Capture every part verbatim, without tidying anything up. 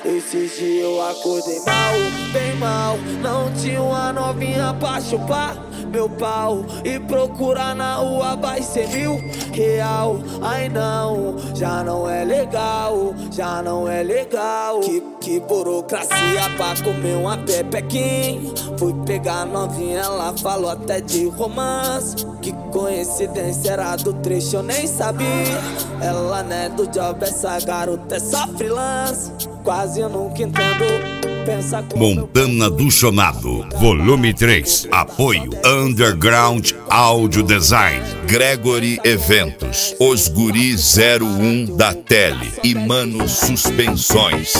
Esses dias eu acordei mal, bem mal. Não tinha uma novinha pra chupar meu pau. E procurar na rua vai ser mil real. Ai não, já não é legal, já não é legal. Que, que burocracia pra comer uma pepequinha. Fui pegar a novinha, ela falou até de romance. Que coincidência, era do trecho, eu nem sabia. Ela não é do job, essa garota é só freelance. Quase eu nunca entendo. Pensa Montana do Chonado, volume três. Apoio Underground Audio Design, Gregory Eventos, Os Guri zero um da Tele e Mano Suspensões.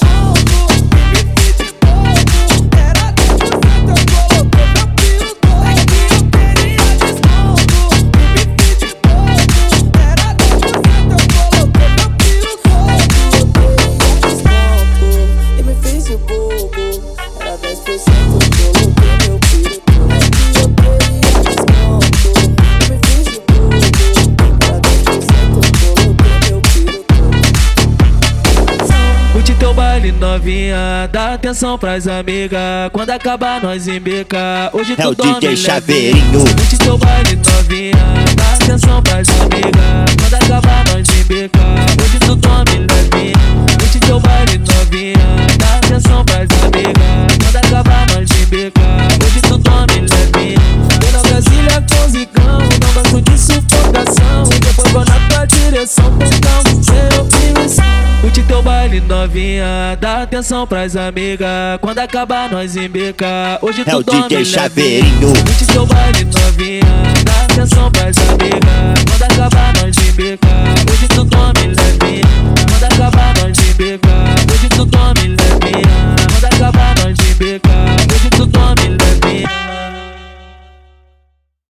Novinha, dá atenção pras amigas. Quando acabar nós embica. Hoje tu é o dorme D J Chaveirinho. Curte teu baile novinha, dá atenção pras amigas. Quando acabar nós embica. Hoje tu dorme levinha. Curte teu baile novinha, dá atenção pras amigas. Quando acabar nós embica. Hoje tu dorme levinha. Tô na Brasília com zicão, não gosto de sufocação. Depois vou na tua direção, então sem opinião. Curte teu baile novinha, dá atenção pras amigas. Quando acabar nós embica. Hoje é tu o dorme D J Chaveirinho. Curte teu baile novinha, dá atenção pras amigas. Quando acabar nós embica. Hoje tu dorme levinha. Quando acabar nós